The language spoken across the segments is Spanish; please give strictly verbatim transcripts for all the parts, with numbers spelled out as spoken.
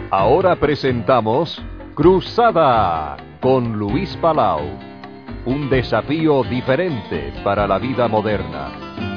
Ahora presentamos Cruzada con Luis Palau. Un desafío diferente para la vida moderna.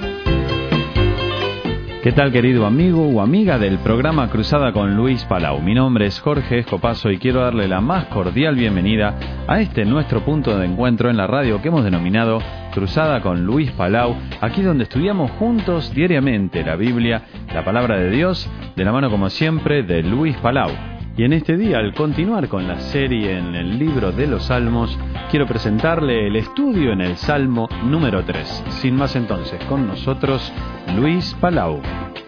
¿Qué tal, querido amigo o amiga del programa Cruzada con Luis Palau? Mi nombre es Jorge Escopazo y quiero darle la más cordial bienvenida a este nuestro punto de encuentro en la radio que hemos denominado Cruzada con Luis Palau, aquí donde estudiamos juntos diariamente la Biblia, la Palabra de Dios, de la mano como siempre de Luis Palau. Y en este día, al continuar con la serie en el libro de los Salmos, quiero presentarle el estudio en el Salmo número tres. Sin más entonces, con nosotros, Luis Palau.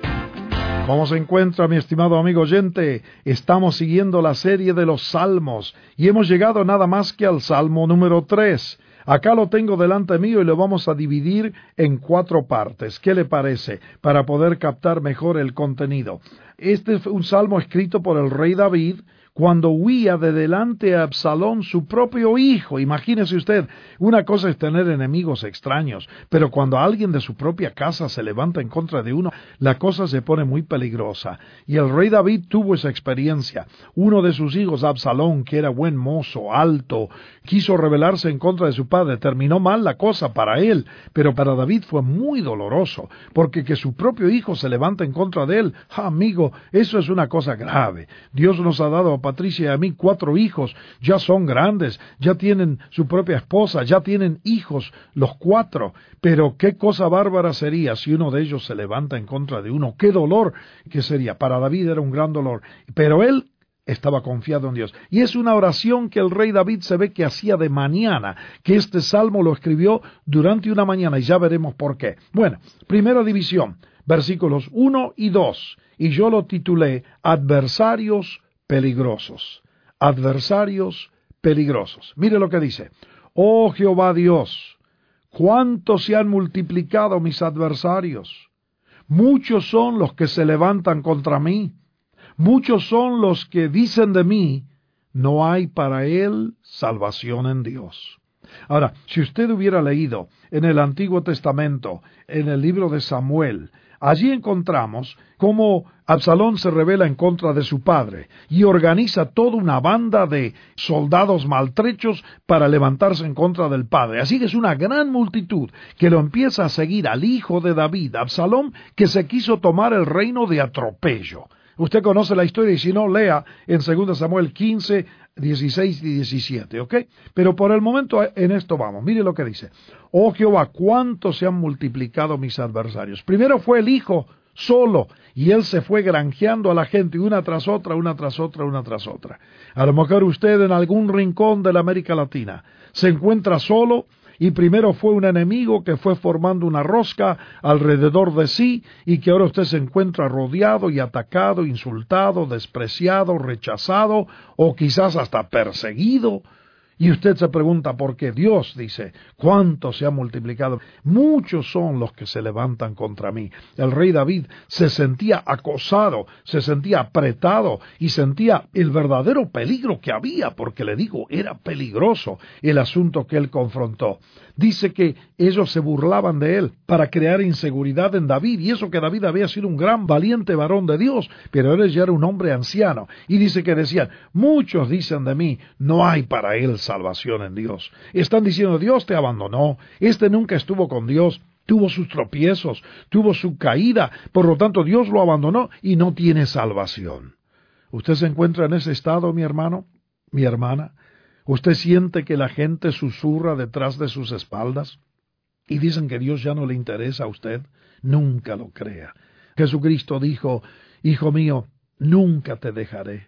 ¿Cómo se encuentra, mi estimado amigo oyente? Estamos siguiendo la serie de los Salmos y hemos llegado nada más que al Salmo número tres. Acá lo tengo delante mío y lo vamos a dividir en cuatro partes. ¿Qué le parece? Para poder captar mejor el contenido. Este es un salmo escrito por el rey David cuando huía de delante a Absalón, su propio hijo. Imagínese usted, una cosa es tener enemigos extraños, pero cuando alguien de su propia casa se levanta en contra de uno, la cosa se pone muy peligrosa. Y el rey David tuvo esa experiencia. Uno de sus hijos, Absalón, que era buen mozo, alto, quiso rebelarse en contra de su padre. Terminó mal la cosa para él, pero para David fue muy doloroso, porque que su propio hijo se levanta en contra de él, ah, amigo, eso es una cosa grave. Dios nos ha dado a Patricia y a mí cuatro hijos, ya son grandes, ya tienen su propia esposa, ya tienen hijos, los cuatro, pero qué cosa bárbara sería si uno de ellos se levanta en contra de uno, qué dolor que sería. Para David era un gran dolor, pero él estaba confiado en Dios. Y es una oración que el rey David se ve que hacía de mañana, que este salmo lo escribió durante una mañana, y ya veremos por qué. Bueno, primera división, versículos uno y dos, y yo lo titulé Adversarios peligrosos. Adversarios peligrosos. Mire lo que dice. Oh Jehová Dios, cuánto se han multiplicado mis adversarios. Muchos son los que se levantan contra mí. Muchos son los que dicen de mí, no hay para él salvación en Dios. Ahora, si usted hubiera leído en el Antiguo Testamento, en el libro de Samuel, allí encontramos cómo Absalón se rebela en contra de su padre y organiza toda una banda de soldados maltrechos para levantarse en contra del padre. Así que es una gran multitud que lo empieza a seguir al hijo de David, Absalón, que se quiso tomar el reino de atropello. Usted conoce la historia y si no, lea en segundo Samuel quince, dieciséis y diecisiete, ¿ok? Pero por el momento en esto vamos. Mire lo que dice. Oh Jehová, cuánto se han multiplicado mis adversarios. Primero fue el hijo solo y él se fue granjeando a la gente una tras otra, una tras otra, una tras otra. A lo mejor usted en algún rincón de la América Latina se encuentra solo y primero fue un enemigo que fue formando una rosca alrededor de sí y que ahora usted se encuentra rodeado y atacado, insultado, despreciado, rechazado o quizás hasta perseguido. Y usted se pregunta por qué. Dios dice, ¿cuánto se ha multiplicado? Muchos son los que se levantan contra mí. El rey David se sentía acosado, se sentía apretado y sentía el verdadero peligro que había, porque le digo, era peligroso el asunto que él confrontó. Dice que ellos se burlaban de él para crear inseguridad en David, y eso que David había sido un gran valiente varón de Dios, pero él ya era un hombre anciano. Y dice que decían, muchos dicen de mí, no hay para él salvación en Dios. Están diciendo, Dios te abandonó, este nunca estuvo con Dios, tuvo sus tropiezos, tuvo su caída, por lo tanto Dios lo abandonó y no tiene salvación. ¿Usted se encuentra en ese estado, mi hermano, mi hermana? ¿Usted siente que la gente susurra detrás de sus espaldas y dicen que Dios ya no le interesa a usted? Nunca lo crea. Jesucristo dijo, hijo mío, nunca te dejaré,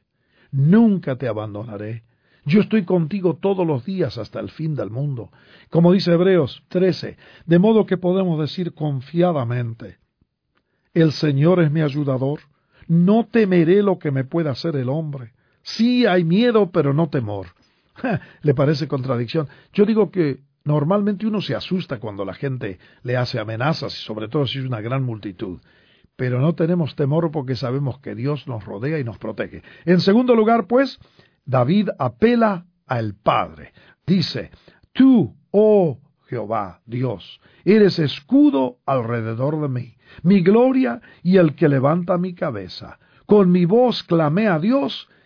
nunca te abandonaré. Yo estoy contigo todos los días hasta el fin del mundo. Como dice Hebreos trece, de modo que podemos decir confiadamente, el Señor es mi ayudador, no temeré lo que me pueda hacer el hombre. Sí hay miedo, pero no temor. ¿Le parece contradicción? Yo digo que normalmente uno se asusta cuando la gente le hace amenazas, y sobre todo si es una gran multitud. Pero no tenemos temor porque sabemos que Dios nos rodea y nos protege. En segundo lugar, pues, David apela al Padre. Dice, tú, oh Jehová, Dios, eres escudo alrededor de mí, mi gloria y el que levanta mi cabeza. Con mi voz clamé a Dios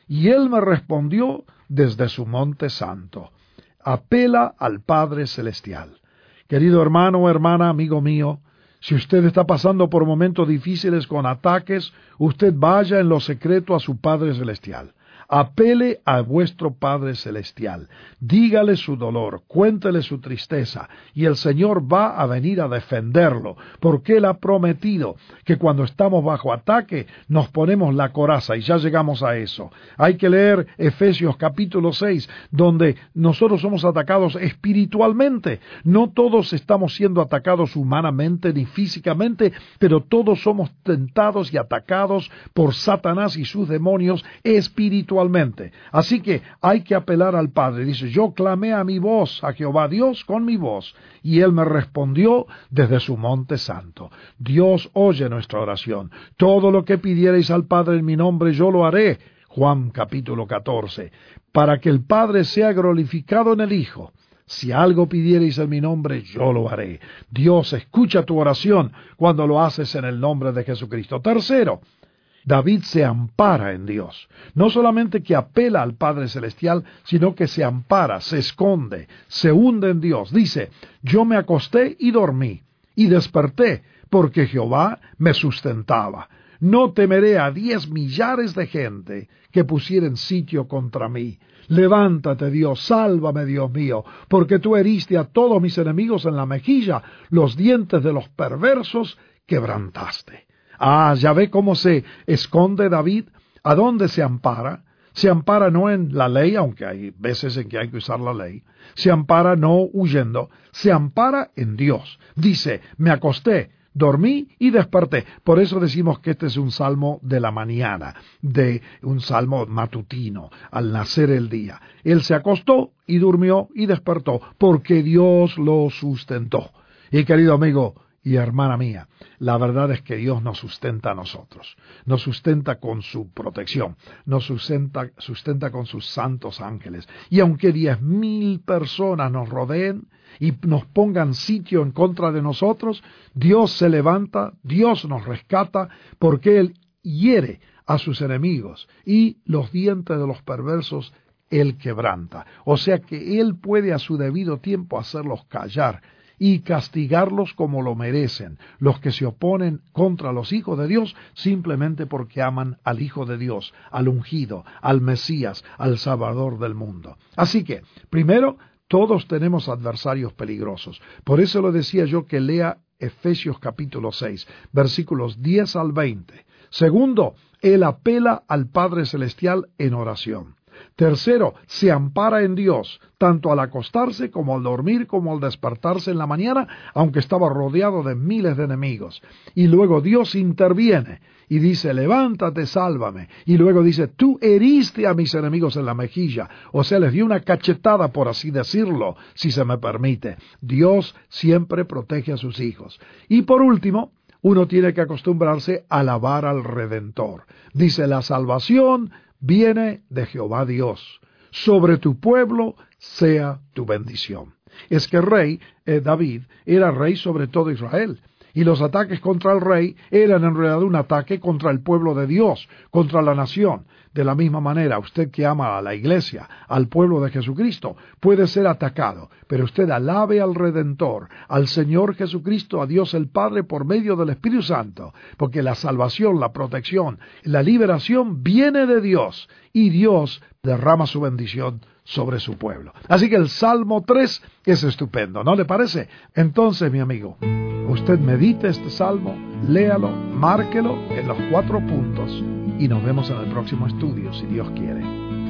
y él me respondió desde su monte santo. Apela al Padre Celestial. Querido hermano o hermana, amigo mío, si usted está pasando por momentos difíciles con ataques, usted vaya en lo secreto a su Padre Celestial. Apele a vuestro Padre Celestial, dígale su dolor, cuéntele su tristeza, y el Señor va a venir a defenderlo, porque Él ha prometido que cuando estamos bajo ataque nos ponemos la coraza, y ya llegamos a eso. Hay que leer Efesios capítulo seis, donde nosotros somos atacados espiritualmente. No todos estamos siendo atacados humanamente ni físicamente, pero todos somos tentados y atacados por Satanás y sus demonios espiritualmente. Así que hay que apelar al Padre. Dice, yo clamé a mi voz, a Jehová Dios con mi voz, y Él me respondió desde su monte santo. Dios oye nuestra oración. Todo lo que pidierais al Padre en mi nombre, yo lo haré. Juan capítulo catorce. Para que el Padre sea glorificado en el Hijo. Si algo pidierais en mi nombre, yo lo haré. Dios escucha tu oración cuando lo haces en el nombre de Jesucristo. Tercero, David se ampara en Dios. No solamente que apela al Padre Celestial, sino que se ampara, se esconde, se hunde en Dios. Dice, yo me acosté y dormí, y desperté, porque Jehová me sustentaba. No temeré a diez millares de gente que pusieren sitio contra mí. Levántate, Dios, sálvame, Dios mío, porque tú heriste a todos mis enemigos en la mejilla, los dientes de los perversos quebrantaste. Ah, ya ve cómo se esconde David. ¿A dónde se ampara? Se ampara no en la ley, aunque hay veces en que hay que usar la ley. Se ampara no huyendo, se ampara en Dios. Dice, me acosté, dormí y desperté. Por eso decimos que este es un salmo de la mañana, de un salmo matutino, al nacer el día. Él se acostó y durmió y despertó, porque Dios lo sustentó. Y querido amigo y hermana mía, la verdad es que Dios nos sustenta a nosotros, nos sustenta con su protección, nos sustenta, sustenta con sus santos ángeles. Y aunque diez mil personas nos rodeen y nos pongan sitio en contra de nosotros, Dios se levanta, Dios nos rescata, porque Él hiere a sus enemigos y los dientes de los perversos Él quebranta. O sea que Él puede a su debido tiempo hacerlos callar y castigarlos como lo merecen, los que se oponen contra los hijos de Dios simplemente porque aman al Hijo de Dios, al ungido, al Mesías, al Salvador del mundo. Así que, primero, todos tenemos adversarios peligrosos. Por eso le decía yo que lea Efesios capítulo seis, versículos diez al veinte. Segundo, él apela al Padre Celestial en oración. Tercero, se ampara en Dios, tanto al acostarse como al dormir, como al despertarse en la mañana, aunque estaba rodeado de miles de enemigos. Y luego Dios interviene y dice, levántate, sálvame. Y luego dice, tú heriste a mis enemigos en la mejilla. O sea, les dio una cachetada, por así decirlo, si se me permite. Dios siempre protege a sus hijos. Y por último, uno tiene que acostumbrarse a alabar al Redentor. Dice, la salvación viene de Jehová Dios. Sobre tu pueblo sea tu bendición. Es que el rey, eh, David, era rey sobre todo Israel. Y los ataques contra el rey eran en realidad un ataque contra el pueblo de Dios, contra la nación. De la misma manera, usted que ama a la iglesia, al pueblo de Jesucristo, puede ser atacado, pero usted alabe al Redentor, al Señor Jesucristo, a Dios el Padre por medio del Espíritu Santo, porque la salvación, la protección, la liberación viene de Dios, y Dios derrama su bendición sobre su pueblo. Así que el Salmo tres es estupendo, ¿no le parece? Entonces, mi amigo, usted medite este salmo, léalo, márquelo en los cuatro puntos y nos vemos en el próximo estudio, si Dios quiere.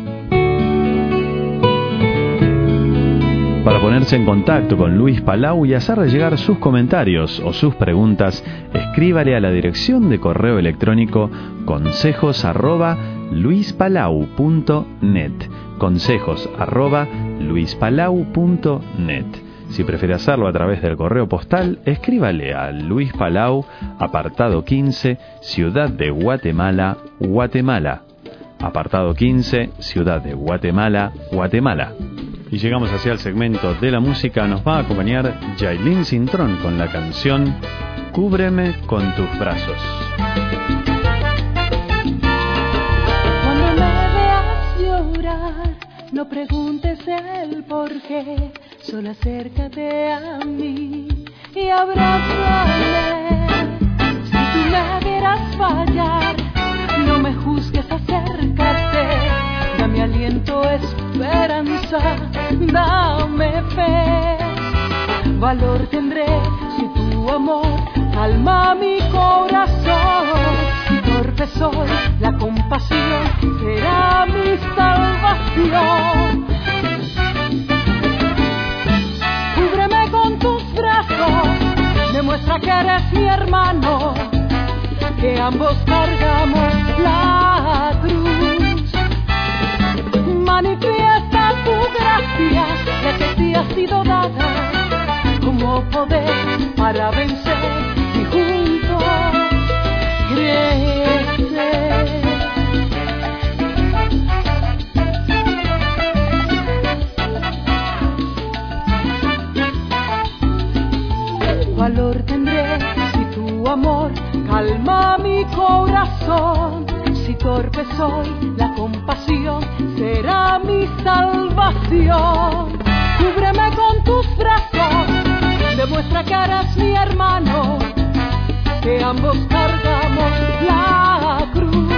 Para ponerse en contacto con Luis Palau y hacerle llegar sus comentarios o sus preguntas, escríbale a la dirección de correo electrónico consejos arroba luispalau punto net, consejos arroba luispalau punto net. Si prefiere hacerlo a través del correo postal, escríbale a Luis Palau, apartado quince, Ciudad de Guatemala, Guatemala. Apartado quince, Ciudad de Guatemala, Guatemala. Y llegamos hacia el segmento de la música. Nos va a acompañar Yailin Cintrón con la canción Cúbreme con tus brazos. Cuando me veas que solo acércate a mí y abrázame. Si tú me vieras fallar, no me juzgues, acércate. Dame aliento, esperanza, dame fe. Valor tendré si tu amor calma mi corazón. Si torpe soy, la compasión será mi salvación. Cúbreme con tus brazos, demuestra que eres mi hermano, que ambos cargamos la cruz. Manifiesta tu gracia, la que te ha sido dada, como poder para vencer y juntos crecer. Valor tendré si tu amor calma mi corazón. Si torpe soy, la compasión será mi salvación. Cúbreme con tus brazos, demuestra que eres mi hermano, que ambos cargamos la cruz.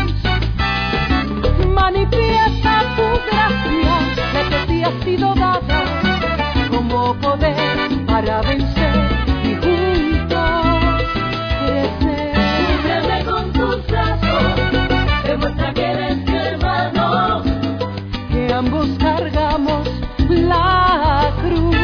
Manifiesta tu gracia, la que te ha sido dada, como poder para vencer y juntos crecer. Cúbreme con tus brazos, demuestra que eres mi hermano, que ambos cargamos la cruz.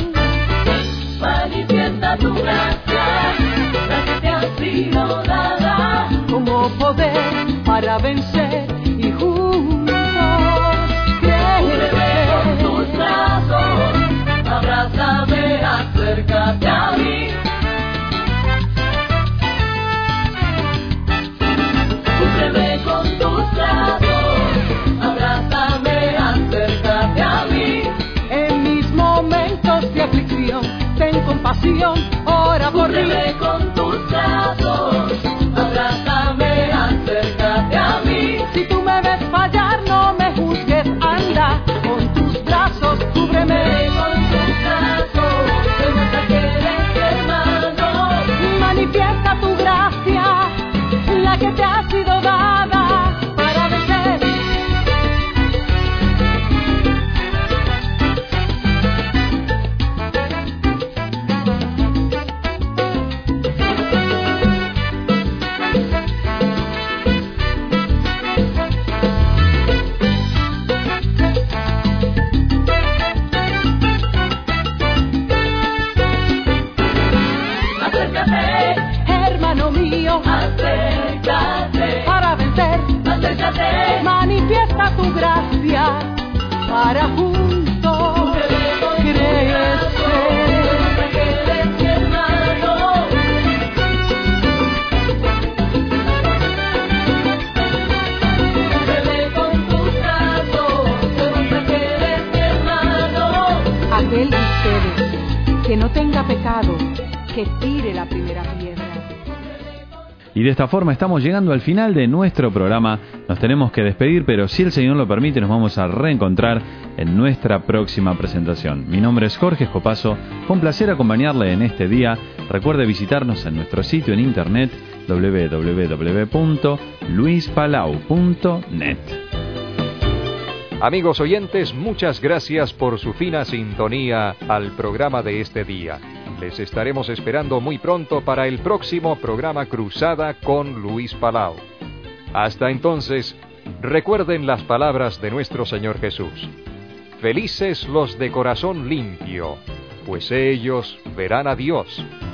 Manifiesta tu gracia, la que te ha sido dada, como poder para vencer y juntos crecer. Cúbreme con tus brazos, abrázame, acércate a mí. Cúbreme con tus brazos, abrázame, acércate a mí. En mis momentos de aflicción, ten compasión, ora por mí. Cúbreme con tus brazos, abrázame, acércate a mí. Si tú me ves fallar, no me juzgues, anda con tus brazos, cúbreme con tus brazos, demuestra que eres hermano. Manifiesta tu gracia, la que te ha sido dada para vencer. Hermano mío, acércate para vencer, acércate. Manifiesta tu gracia para juntos crecer. Aquel de ustedes que no tenga pecado, que tire la primera piedra. Y de esta forma estamos llegando al final de nuestro programa. Nos tenemos que despedir, pero si el Señor lo permite, nos vamos a reencontrar en nuestra próxima presentación. Mi nombre es Jorge Escopazo. Fue un placer acompañarle en este día. Recuerde visitarnos en nuestro sitio en internet doble u doble u doble u punto luis palau punto net. Amigos oyentes, muchas gracias por su fina sintonía al programa de este día. Les estaremos esperando muy pronto para el próximo programa Cruzada con Luis Palau. Hasta entonces, recuerden las palabras de nuestro Señor Jesús. Felices los de corazón limpio, pues ellos verán a Dios.